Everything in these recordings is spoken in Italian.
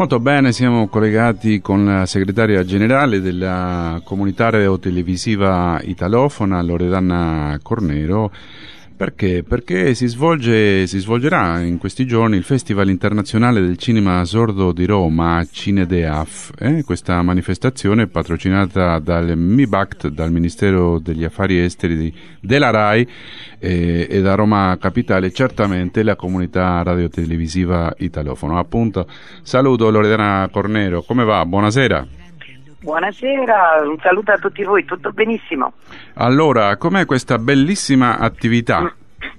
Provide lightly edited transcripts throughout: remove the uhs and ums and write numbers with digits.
Molto bene, siamo collegati con la segretaria generale della comunità radiotelevisiva italofona, Loredana Cornero. Perché? Perché si svolgerà in questi giorni il Festival Internazionale del Cinema Sordo di Roma, Cinedeaf. Questa manifestazione è patrocinata dal MIBACT, dal Ministero degli Affari Esteri della RAI e da Roma Capitale, certamente la comunità radiotelevisiva italofona. Appunto, saluto Loredana Cornero, come va? Buonasera. Buonasera, un saluto a tutti voi, tutto benissimo. Allora, com'è questa bellissima attività?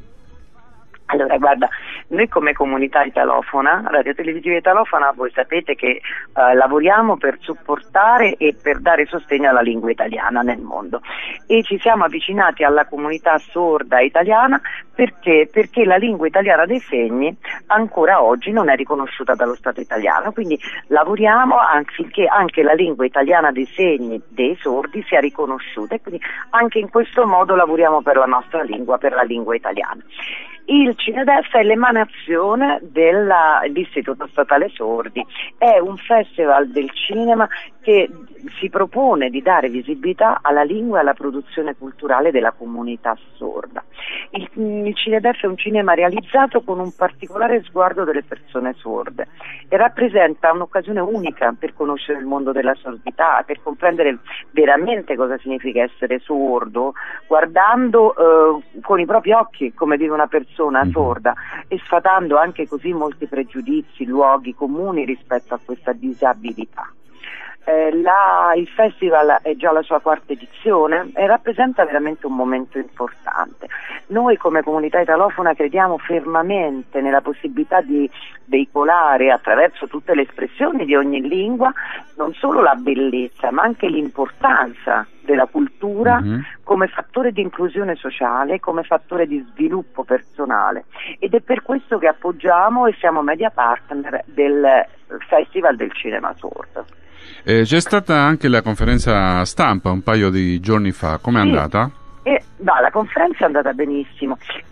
Allora, guarda, noi come comunità italofona, radiotelevisiva italofona, voi sapete che lavoriamo per supportare e per dare sostegno alla lingua italiana nel mondo e ci siamo avvicinati alla comunità sorda italiana perché la lingua italiana dei segni ancora oggi non è riconosciuta dallo Stato italiano, quindi lavoriamo affinché anche la lingua italiana dei segni dei sordi sia riconosciuta e quindi anche in questo modo lavoriamo per la nostra lingua, per la lingua italiana. Il Cinedef è l'emanazione dell'Istituto Statale Sordi, è un festival del cinema che si propone di dare visibilità alla lingua e alla produzione culturale della comunità sorda. Il Cinedef è un cinema realizzato con un particolare sguardo delle persone sorde e rappresenta un'occasione unica per conoscere il mondo della sordità, per comprendere veramente cosa significa essere sordo, guardando con i propri occhi come vive una persona sorda e sfatando anche così molti pregiudizi, luoghi comuni rispetto a questa disabilità. Il festival è già la sua quarta edizione e rappresenta veramente un momento importante. Noi come comunità italofona crediamo fermamente nella possibilità di veicolare attraverso tutte le espressioni di ogni lingua non solo la bellezza ma anche l'importanza della cultura come fattore di inclusione sociale, come fattore di sviluppo personale ed è per questo che appoggiamo e siamo media partner del Festival del Cinema Sordo. C'è stata anche la conferenza stampa un paio di giorni fa, com'è andata? La conferenza è andata benissimo,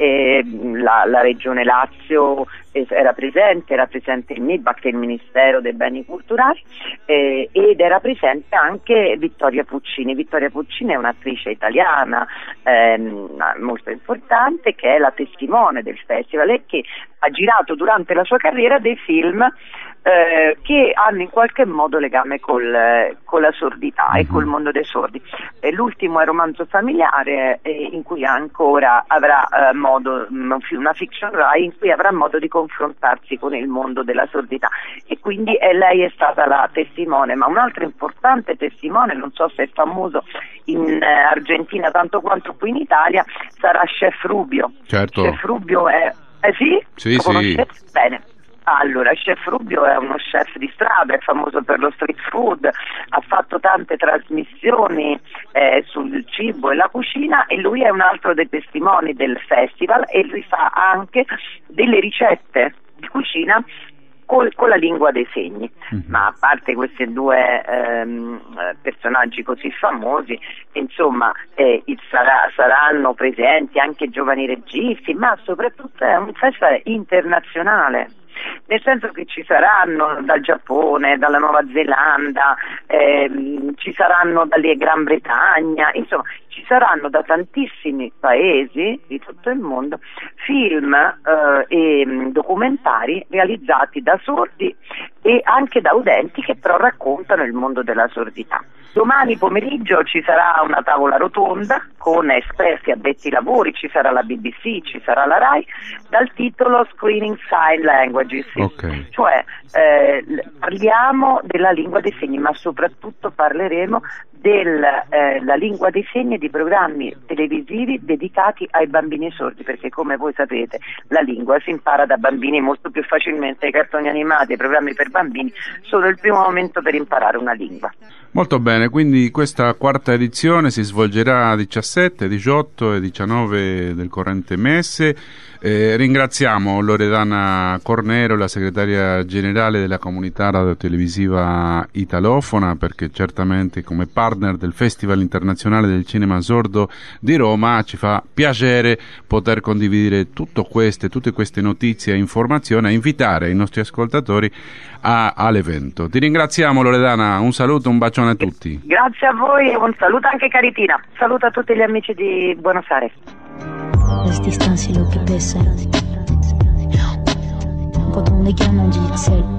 la Regione Lazio era presente il MIBACT, il Ministero dei Beni Culturali ed era presente anche Vittoria Puccini. Vittoria Puccini è un'attrice italiana molto importante che è la testimone del festival e che ha girato durante la sua carriera dei film che hanno in qualche modo legame con la sordità e col mondo dei sordi. L'ultimo è Romanzo familiare in cui ancora avrà una fiction Rai in cui avrà modo di confrontarsi con il mondo della sordità e quindi lei è stata la testimone, ma un altro importante testimone, non so se è famoso in Argentina tanto quanto qui in Italia, sarà Chef Rubio. Certo. Chef Rubio è Sì, lo conoscete? Bene. Allora, Chef Rubio è uno chef di strada, è famoso per lo street food, ha fatto tante trasmissioni sul cibo e la cucina e lui è un altro dei testimoni del festival e lui fa anche delle ricette di cucina con la lingua dei segni. Ma a parte questi due personaggi così famosi, insomma saranno presenti anche giovani registi, ma soprattutto è un festival internazionale. Nel senso che ci saranno dal Giappone, dalla Nuova Zelanda, ci saranno dalle Gran Bretagna, insomma ci saranno da tantissimi paesi di tutto il mondo film e documentari realizzati da sordi e anche da udenti che però raccontano il mondo della sordità. Domani pomeriggio ci sarà una tavola rotonda con esperti addetti ai lavori, ci sarà la BBC, ci sarà la RAI, dal titolo Screening Sign Languages, Okay. Cioè parliamo della lingua dei segni, ma soprattutto parleremo della lingua dei segni e di programmi televisivi dedicati ai bambini sordi, perché come voi sapete la lingua si impara da bambini molto più facilmente. I cartoni animati, i programmi per bambini sono il primo momento per imparare una lingua. Molto bene, quindi questa quarta edizione si svolgerà 17, 18 e 19 del corrente mese. Ringraziamo Loredana Cornero, la segretaria generale della comunità radiotelevisiva italofona, perché certamente come partner del Festival Internazionale del Cinema Cinema Sordo di Roma. Ci fa piacere poter condividere tutte queste notizie e informazioni, e invitare i nostri ascoltatori all'evento. Ti ringraziamo, Loredana, un saluto, un bacione a tutti. Grazie a voi e un saluto anche Caritina. Saluto a tutti gli amici di Buenos Aires. Reste distancié, l'eau qui baisse. Quand on est gamin, on dit Excel.